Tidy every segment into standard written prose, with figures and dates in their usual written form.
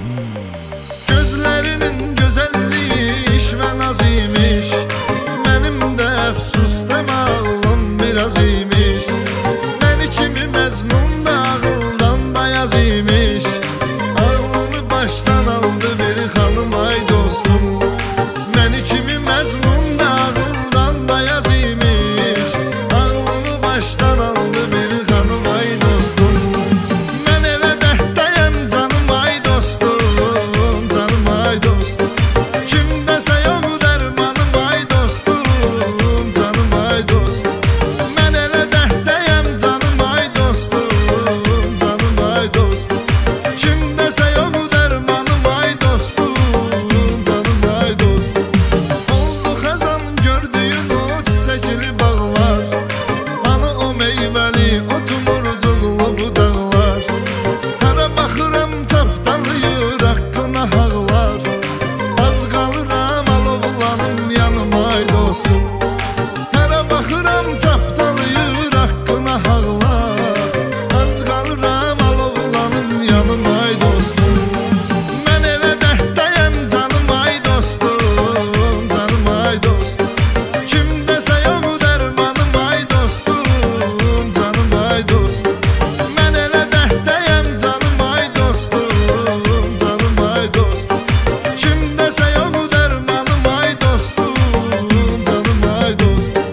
Gözlerinin güzelliği iş ve nazıymış. Benim de əfsus deme ağlım biraz imiş. Ben içimi mezmun da ağıldan da yazıymış. Ağlımı baştan aldı bir hanım ay dostum. Ben içimi mezmun da ağıldan da yazıymış. Ağlımı baştan aldı bir hanım ay dostum. Ben elə dertteyim canım ay dostum. Canım ay dostum. Kimdəsə yok dermanım ay dostum. Canım ay dostum. Ben elə dertteyim canım ay dostum. Canım ay dostum. Kimdəsə yok dermanım ay dostum. Canım ay dostum. Oldu xəzan gördüyün o çiçəkli bağlar. Hani o meyvəli o tumurcuqlu bu dağlar. Hara baxıram tapdalıyır haqqına ağlar. Az qalıram alovlanım yanıma ay dostum. Hara baxıram tapdalıyır haqqına ağlar. Az qalıram alovlanım yanıma ay dostum. Ben elə dertteyim canım ay dostum. Canım ay dostum. Kimdəsə yok dermanım ay dostum. Canım ay dostum. Ben elə dertteyim canım ay dostum. Canım ay dostum. Kimdəsə yok dermanım ay dostum. Canım ay dostum.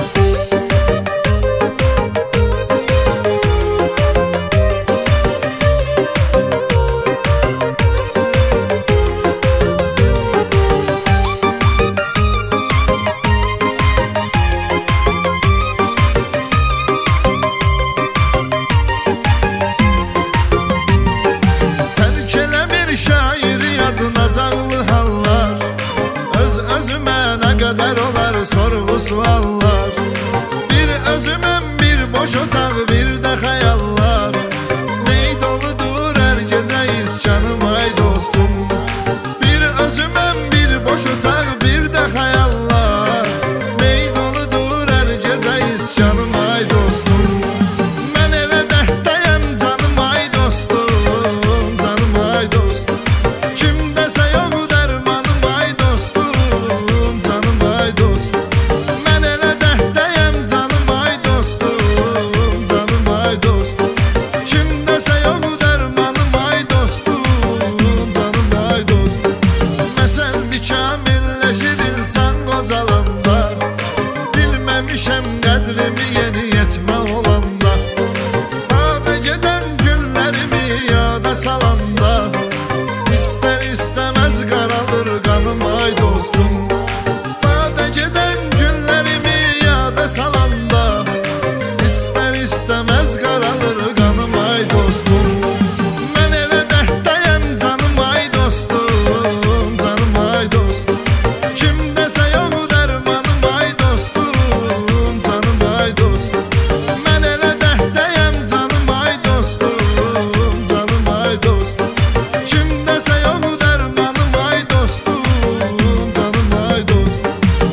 Terk elə bir şairi yazılacaqlı hallar. Öz-özümə nə qədər olar sorğu suallar. Bir özüməm bir boş otaq bir də xəyallar. Ney doludur hər gecə iskanım ay dostum. Bir özüməm bir boş otaq bir də xəyallar. Ney doludur hər gecə iskanım ay dostum. Ben elə dertteyim canım ay dostum. Canım ay dostum. Kimdəsə yok dermanım ay dostum. Canım ay dostum. Ben elə dertteyim canım ay dostum. Canım ay dostum. Kimdəsə yok dermanım ay dostum. Canım ay dostum. Məsəldi kamilləşir insan qocalanda. Bilməmişəm qədrimi yeni yetmə olanda. Adə gedən günlərimi yada salanda. İster istemez qaralır qanım ay dostum. Adə gedən günlərimi yada salanda. İster istemez qaralır qanım ay dostum. Ben elə dertteyim canım ay dostum. Canım ay dostum. Kimdəsə yok dermanım ay dostum. Canım ay dostum. Ben elə dertteyim canım ay dostum. Canım ay dostum. Kimdəsə yok dermanım ay dostum. Canım ay dostum.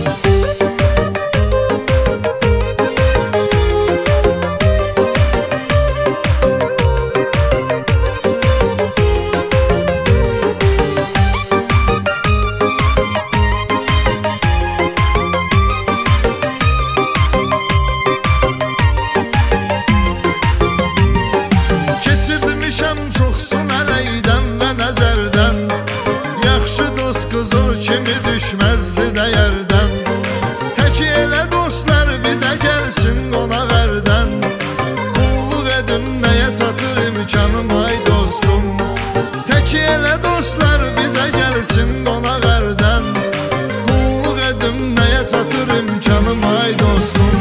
Keçirmişəm çoxsun əleydən və nəzərdən. Yaxşı dost qızıl kimi düşməzdi dəyərdən. Tək elə dostlar bizə gəlsin qonaq ərdən. Qulluq edim nəyə çatır imkanım ay dostum. Tək elə dostlar bizə gəlsin qonaq ərdən. Qulluq edim nəyə çatır imkanım ay dostum.